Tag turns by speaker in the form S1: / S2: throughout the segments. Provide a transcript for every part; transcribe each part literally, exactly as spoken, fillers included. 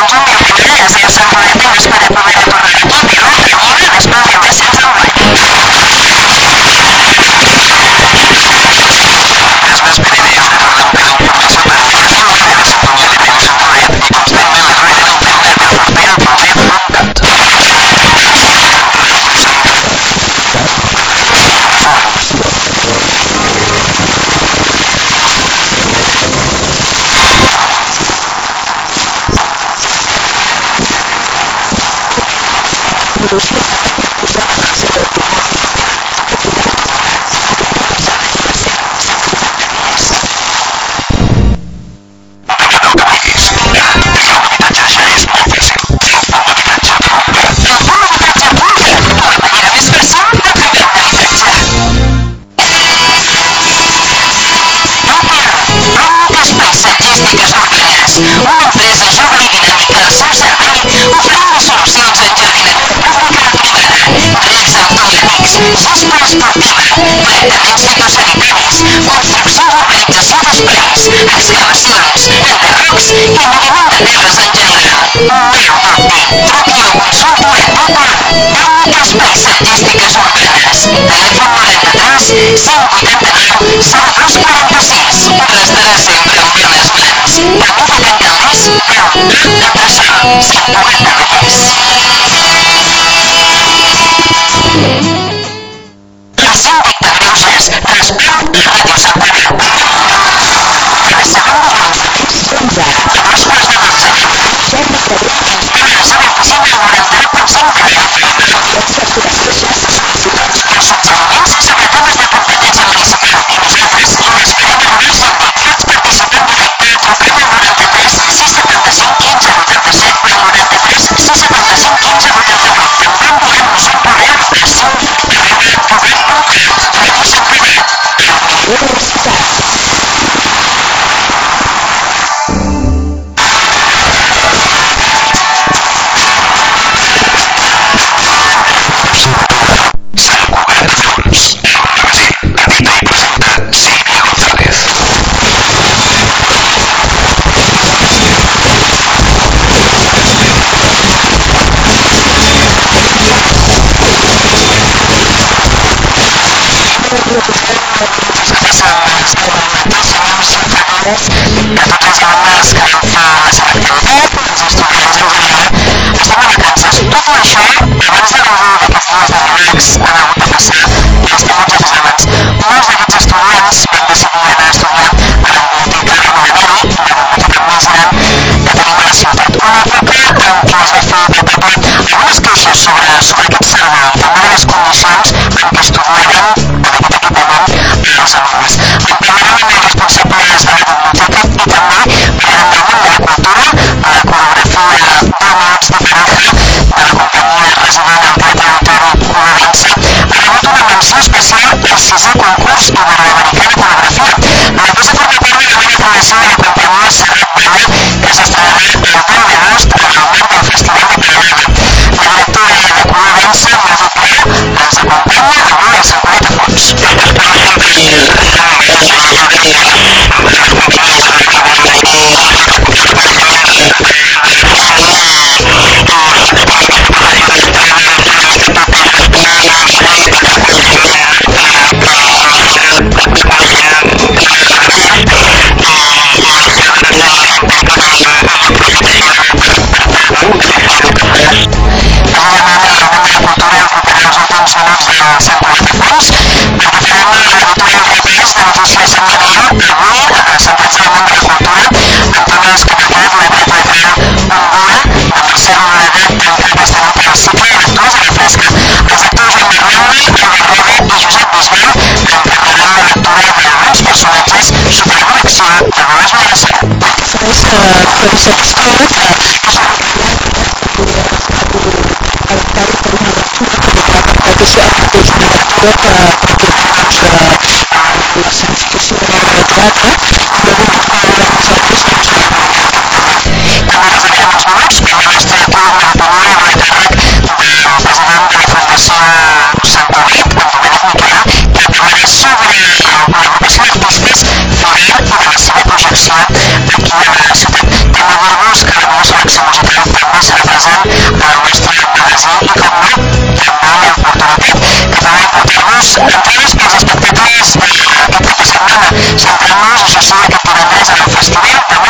S1: Aquí a la ciutat. També dir-vos que la seva música musical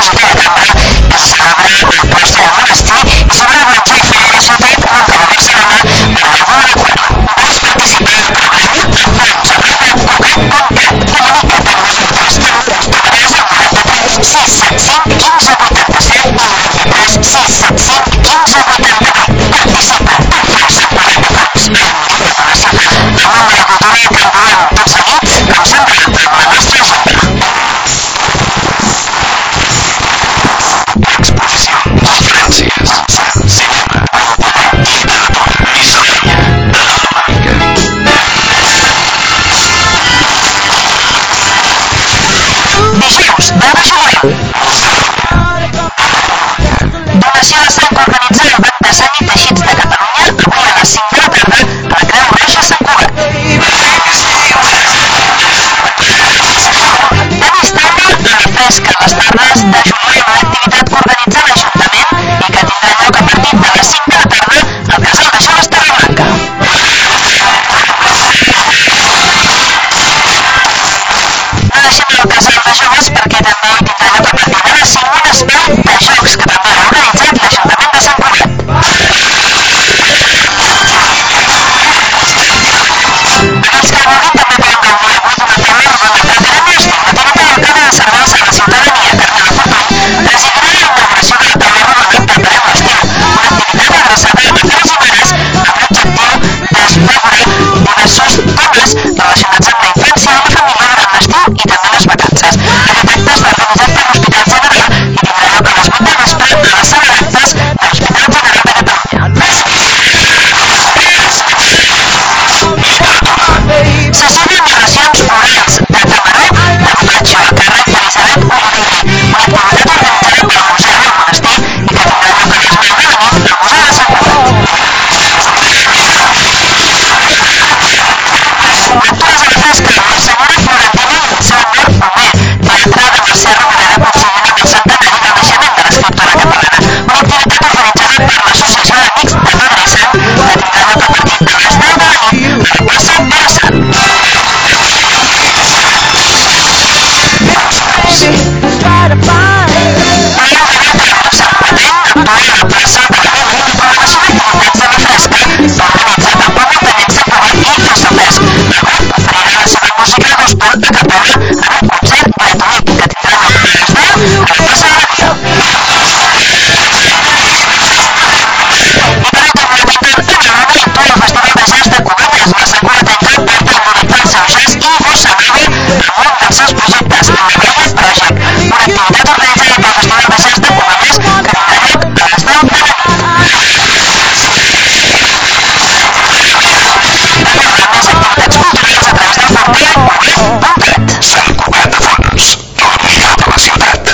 S1: visita de cambra que se celebra al claustre del monestir i s'obre al viatger fora de la ciutat en el que de Barcelona per a la Quart. Vas participar al programa amb Fons arroba cugat punt cat. Comunica't amb nosaltres amb les trucades al noranta-tres sis set cinc quinze vuitanta-set i noranta-tres sis set cinc quinze vuitanta-vuit. Participa, et fas amb quaranta cops. El món de la cultura que envolem tot seguit, com sempre, amb la nostra agenda. Exposició, conferències, cinema, literatura, miscel·lània, telefonòmica. Dijous, deu de juliol. Donació de sang organitzada al Banc de Sang i Teixits de Catalunya avui a les cinc de la tarda a la Creu Roja Sant Cugat. Tenis taula a la fresca a les tardes de juliol, una activitat que organitza l'Ajuntament i que tindrà lloc a partir de les cinc de la tarda al Casal de Joves Torreblanca. No deixem el Casal de Joves perquè també hi tindrà lloc a partir de les cinc un espai de jocs que també ha organitzat l'Ajuntament de Sant Cugat. Els que vulguin també poden gaudir avui d'una taula rodona de diagnòstic. La tinenta d'alcalde de serveis a la ciutadania, Carmela Fortuny, presidirà la inauguració de la taula rodona Preparem l'estiu, una activitat adreçada a pares i mares amb l'objectiu d'explorar diversos temes relacionats amb la infància i la família durant l'estiu i també les vacances. Aquest acte està organitzat per l'Hospital General i tindrà lloc a les vuit del vespre a la sala d'actes de l'Hospital General de Catalunya. Sessió de narracions orals de Tamaró de Boccaccio a càrrec d'Elisabet Oliveri, una activitat organitzada pel Museu del Monestir i que tindrà lloc a les nou de la nit al Museu de Sant Cugat. Lectures a la fresca amb la senyora Florentina i el seu amor Homer, teatre de Mercè Rodoreda considerant el centenari del naixement de l'escriptora catalana, una activitat organitzada per l'Associació d'Amics de Pedra i Sang que tindrà lloc a partir de les deu de la nit a la plaça Pere Sant. Veiem que ve per a Sant Patent actuar a la plaça de la Vila i programació d'activitats de la fresca organitzada pel Muntanet Sant Cugat i Festafest. El grup oferirà la seva música gospel a capella en un concert gratuït que tindrà lloc a les deu a la plaça de la Vila. I per últim, la pintant Anna actua al Festival de Jazz de Cubelles. La santcugatenca porta a monitor el seu jazz i bossa brava amb un dels seus projectes, la Bella Project, una activitat organitzada pel Festival de Jazz de Cubelles que tindrà lloc a les deu de la nit. Veure més activitats culturals a través del portal cugat punt cat. Sant Cugat de Fons, l'orgull de la ciutat.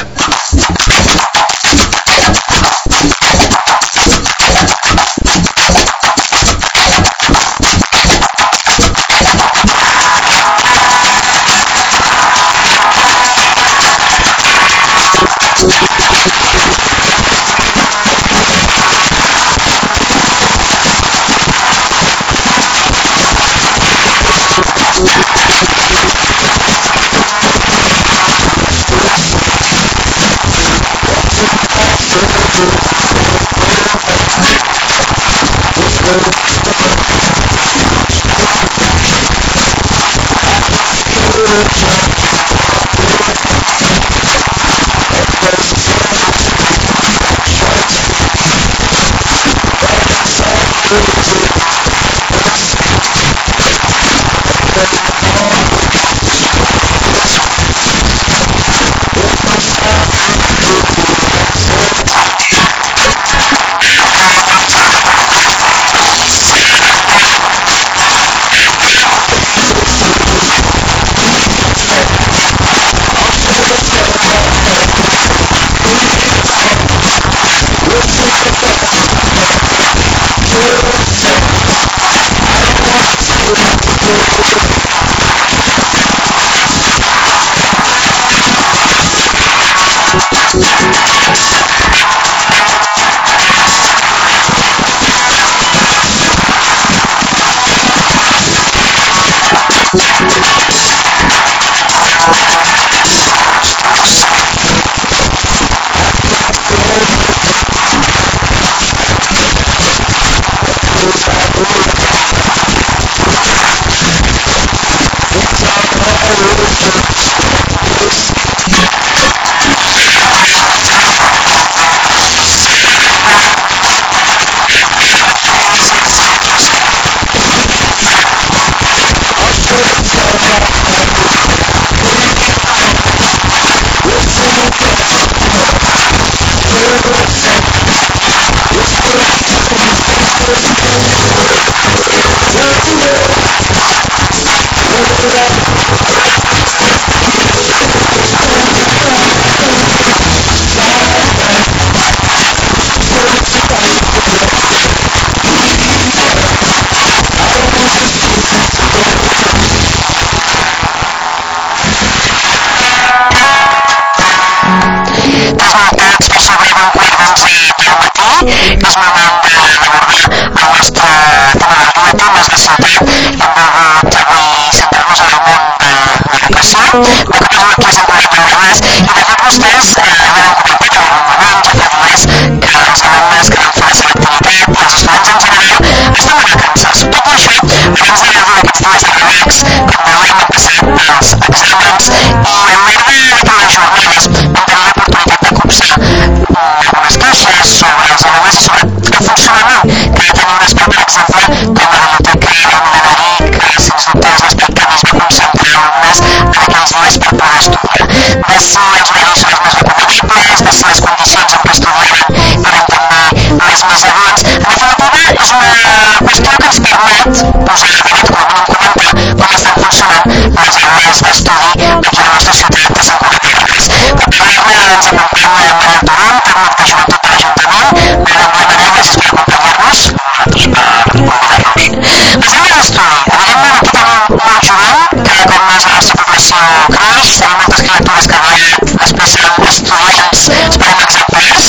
S1: És moment d'abordar el nostre tema del dia, temes de ciutat. Hem volgut avui centrar-nos en el món de l'educació, de com és aquí a Sant Cugat del Vallès, i de fet vostès ja han comentat en algun moment, ja fa dies, que els alumnes que van fer la seva activitat i els estudiants en general estan de vacances. Tot i això, abans de gaudir d'aquests dies de relax, com veurem, han passat els exàmens i al llarg d'aquelles jornades vam tenir l'oportunitat de copsar algunes queixes sobre els alumnes i sobre el funcionament que ha de tenir un espai, per exemple, com la biblioteca Milenari, que sens dubte és l'aspecte més va concentrar alumnes en aquells dies per poder estudiar. De si els horaris són els més recomanables, de si les condicions en què estudiaven eren també les més adients. En definitiva, és una qüestió que ens permet posar a debat, com a mínim comentar, com estan funcionant les aules d'estudi aquí a la nostra ciutat de Sant Cugat del Vallès. Per parlar-ne ens acompanya Manel Turon, tècnic de joventut de l'Ajuntament. Benvingut, Manel, gràcies per acompanyar-nos.
S2: Nosaltres per convidar-nos.
S1: Les aules d'estudi, evidentment aquí tenim molt jovent, que com més la nostra població creix, tenim moltes criatures que volen després seran estudiants, esperem exemplars,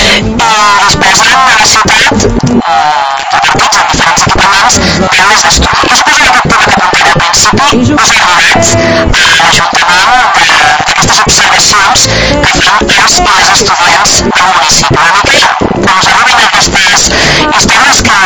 S1: i disposen a la ciutat repartits en diferents equipaments d'aules d'estudi. Jo suposo que aquest tema que apuntaré al principi us ha arribat a l'Ajuntament d'aquestes observacions que fan els i les estudiants del municipi. Una mica quan us arriben aquestes històries que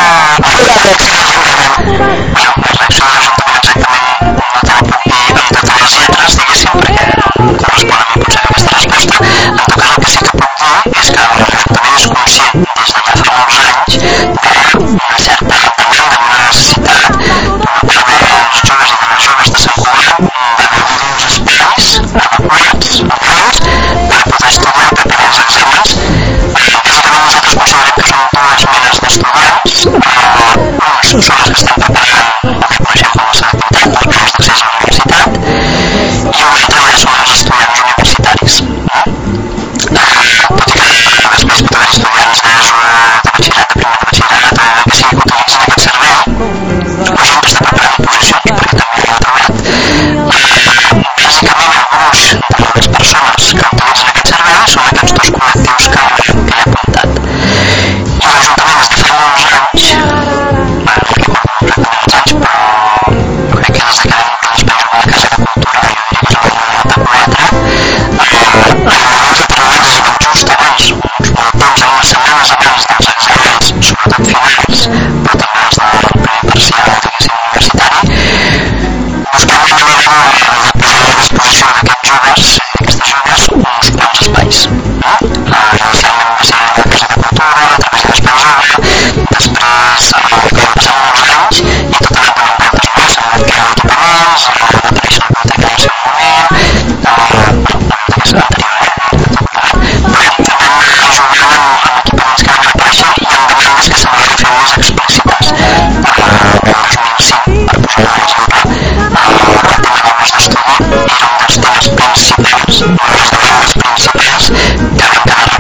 S2: Bueno, la reacció de l'Ajuntament exactament no te la puc dir amb totes les lletres, diguéssim, perquè correspon a mi potser aquesta resposta. En tot cas, el que sí que puc dir és que l'Ajuntament és conscient des de ja fa molts anys d'una certa demanda, d'una necessitat per part dels joves i de les joves de Sant Cugat de gaudir d'uns espais adequats, ocults, per poder estudiar, per preparar els exàmens. Bàsicament nosaltres considerem que són dues menes d'estudiants. Uns són els que estan preparant el que coneixem com a selectivitat, les proves d'accés a la universitat, i un altre ja són els estudiants universitaris. Tot i que després pot haver estudiants d'ESO, de batxillerat, de primer de batxillerat, que sigui que utilitzin aquest servei, o gent que està preparant oposicions, perquè també ho he trobat. Bàsicament, el gruix de les persones que utilitzen aquest servei són aquests dos col·lectius que, que he apuntat. I l'Ajuntament des de fa molts anys, bueno, no recordo exactament els anys, però jo crec que des que ens penjo a la Casa de Cultura, jo diria que és el noranta-quatre, els treballs just abans, uns molt temps, unes setmanes abans dels exàmens, sobretot finals, però també els del primer parcial, diguéssim, universitari, buscant una manera de posar a disposició d'aquests joves, d'aquestes joves, uns quants espais. Inicialment va ser a la Casa de Cultura, a través de l'Espai Jove, després van passar molts anys i tot arreu tenim plantes noves, s'han anat creant equipaments, va aparèixer la biblioteca en el seu moment, la biblioteca anterior, però també jugant amb equipaments que van aparèixer i amb demandes que s'han de fer més explícites. El dos mil cinc, per posar un exemple, el tema d'aules d'estudi era un dels temes principals, una de les demandes principals que van quedar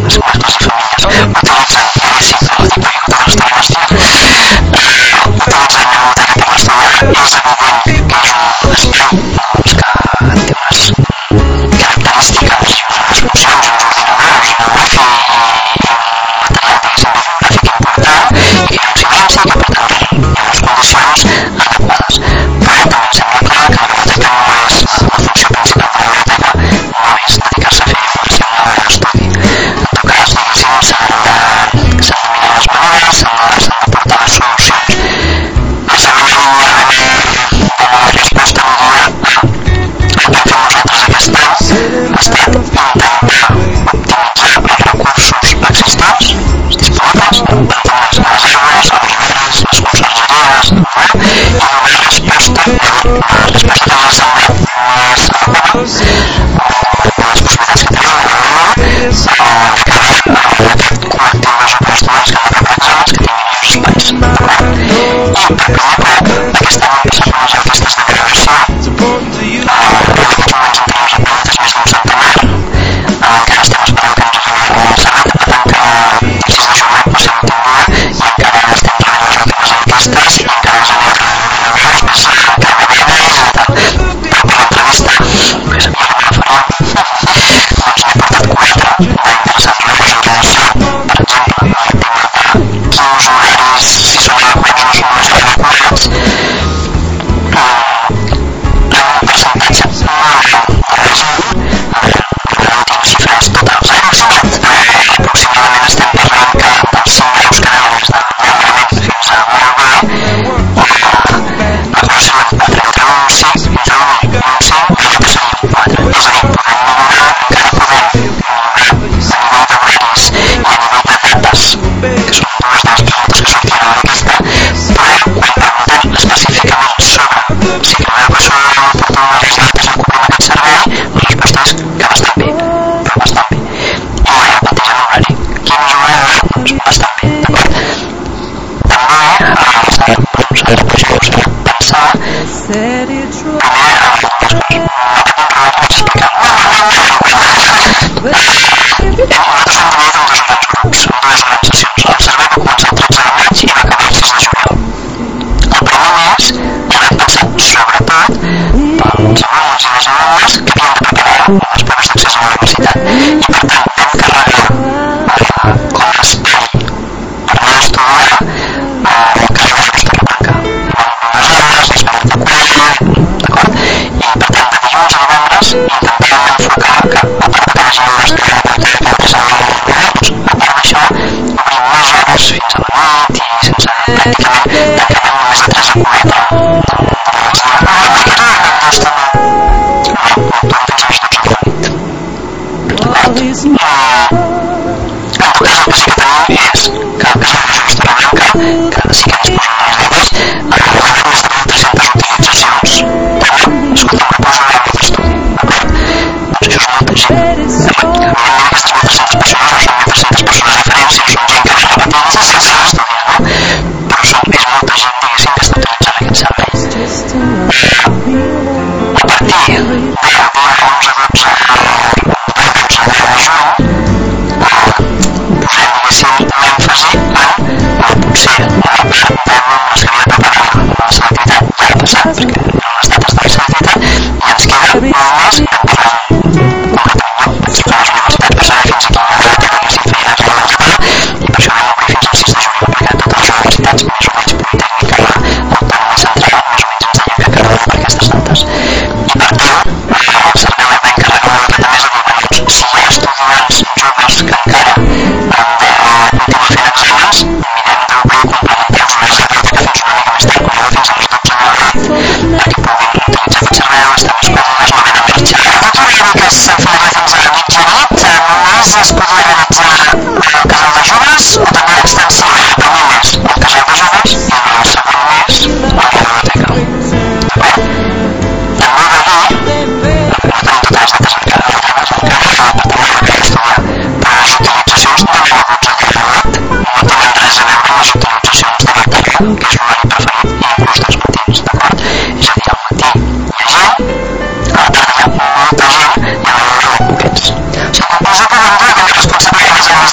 S2: les mascles i femelles utilitzen l'èxit del tipus de restauració, utilitzen la biblioteca per estudiar. És evident que és un espai doncs, que té unes característiques i unes funcions, uns ordinadors i un wifi i un material diguéssim bibliogràfic important i hi ha un silenci que per tant hi ha unes condicions adequades. Però també em sembla clar que la biblioteca no és la funció principal de la biblioteca, no és dedicar-se a fer informació o d'estudi. En tot cas, diguéssim, s'han de, s'han de mirar les maneres, s'han de, s'han de portar les solucions. La segona línia de la resposta aniria a el que hem fet nosaltres aquest any ha estat intentar optimitzar els recursos existents, els disponibles, les reserves, els llibres, les consergeries, i donar resposta a les respostes que ens semblen més adequades a les possibilitats que tenim a aquest col·lectiu de joves estudiants que han de preparar exàmens que tinguin millors espais. I per primer cop, aquest any hem passat unes enquestes de valoració. En aquests moments en tenim recollides més d'un centenar. Encara estem esperant que ens arribi la setmana, per tant que el sis de juliol va ser l'últim dia i encara estem rebent les últimes enquestes i encara ens anirà rebent més encara més i tal. Però per l'entrevista, que sabia que me la faria, doncs n'he portat quatre d'interessats en la presentació, per exemple, el tema de quins horaris, si són adequats o no són els adequats, un percentatge molt de la gent, no tinc xifres totals, eh? Aproximadament estem parlant que dels cinc graus que anem des de realment fins a molt bé, la cosa serà un quatre, entre un cinc, entre un i un cinc, i l'altre seria un quatre. És a dir, podem millorar, encara podem millorar a nivell d'horaris i a nivell de dates, que són dues de les preguntes que sortien a l'enquesta, però quan preguntem específicament sobre si creiem que són oportunitats dates en complir aquest servei, la resposta és que bastant bé, però bastant bé. I ja plantegen l'horari. Quins horaris? Doncs bastant bé, d'acord? També s'ha de pensar primer en dues coses. Aquest enrolat vaig explicar. Nosaltres hem dividit en dos grans grups, en dues grans sessions. El servei va començar el tretze de maig i va acabar el sis de juliol. El primer mes ja vam pensar sobretot pels alumnes i les alumnes que havien de preparar les proves d'accés a la universitat i per tant vam carregar com a espai per anar a estudiar el que és la Costa Blanca. Les hores, les van recollir, d'acord? I per tant de dilluns a divendres intentàvem enfocar que a part que la gent no estudia la biblioteca que s'ha de doncs a part d'això obrim més hores fins a la nit i sense pràcticament tancament només de tres a quatre de l'examen. No està bé. No, fins a les dotze de la nit. D'acord? En tot cas el que sí que tenim és que el que s'ha de fer Costa Blanca, que sí que ens posen els deures, arribarem a més de mil tres-centes utilitzacions. Però, escolta, me poso una mica d'estudi, d'acord? Doncs això és molta gent. Evidentment aquestes mil tres-centes persones no són mil tres-centes persones diferents, sinó són gent que ha repetit sense estudiar, no? Però són, és molta gent, diguéssim, que està utilitzant aquest servei. A partir del dia onze, dotze, dotze de juny, posem, diguéssim, l'èmfasi en potser la selectivitat ja ha passat, perquè les dates de la selectivitat i ens queda només en parlar concretament. Vaig trucar a les universitats per saber fins a quina data diguéssim feien els deures a pagar i per això vam obrir fins al sis de juliol perquè totes les universitats, més o menys Politècnica, l'Autònoma Central, més o menys ens deien que acabaven per aquestes dates. I per tant, el servei va encarregar una miqueta més de dir, doncs, si hi ha estudiants joves que encara han de continuar fent exàmens, mirem d'obrir complementars una biblioteca fins una mica més tard, quan fins a les dotze de la nit, perquè puguin utilitzar aquest servei a les teves còmodes no havent de marxar. No t'hauria dit que s'enfilava fins a la mitjanit, només es podia realitzar el casal de joves o també l'extensió el primer mes, el casal de joves i el segon mes la biblioteca. D'acord? També va dir, no tenim totes les dates encara, no tenim encara, per tant no cal estudiar, però les utilitzacions també de dotze de la nit no tenen res a veure amb les utilitzacions de la tarda, que és l'horari preferit, i inclús dels matins, d'acord? És a dir, al matí hi ha gent, a la tarda hi ha molta gent i a l'hora de poquets. O sigui, conclusió podem dir que la responsabilitat és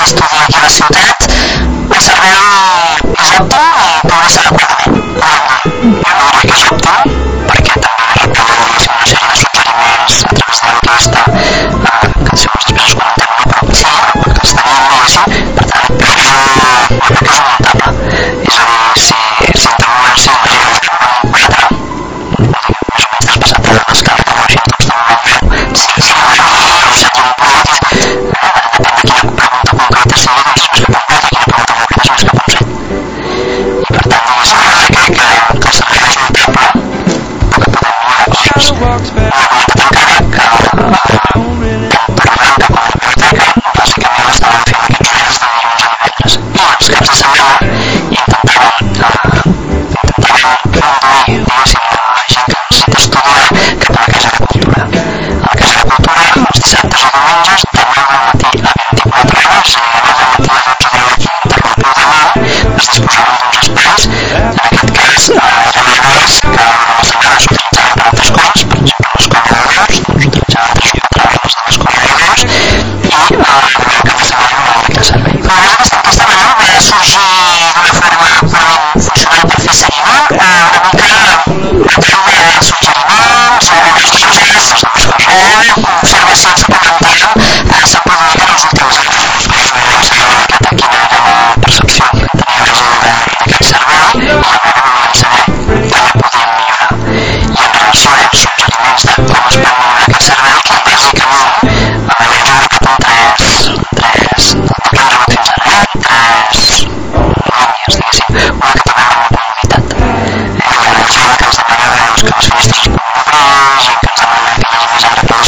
S1: d'estudi aquí a la ciutat, el servei és òptim i progressa ràpidament. Jo no diria que és òptim, perquè també reprenen una sèrie de suggeriments a través de l'enquesta, que si vols després us comentem, però sí, perquè els tenim i així, per tant, jo crec que és un notable. És a dir, si, si en tenim un cinc, imaginem que un quatre, més o menys despassat de l'escala que m'imagino que estem fent, si si no seria un vuit, depèn de quina pregunta concreta sigui, doncs és més cap a un vuit, i quina pregunta concreta és més cap a un set. I per tant, diguéssim, crec que, que el servei és notable, però que podem millorar coses. Una cosa encara que per arrencar com a biblioteca, bàsicament estàvem fent aquests dies de dilluns a divendres. I els caps de setmana intentàvem, intentàvem reduir, diguéssim, la gent que necessita estudiar cap a la Casa de Cultura. A la Casa de Cultura, els dissabtes o diumenges, de nou del matí a vint-i-quatre hores,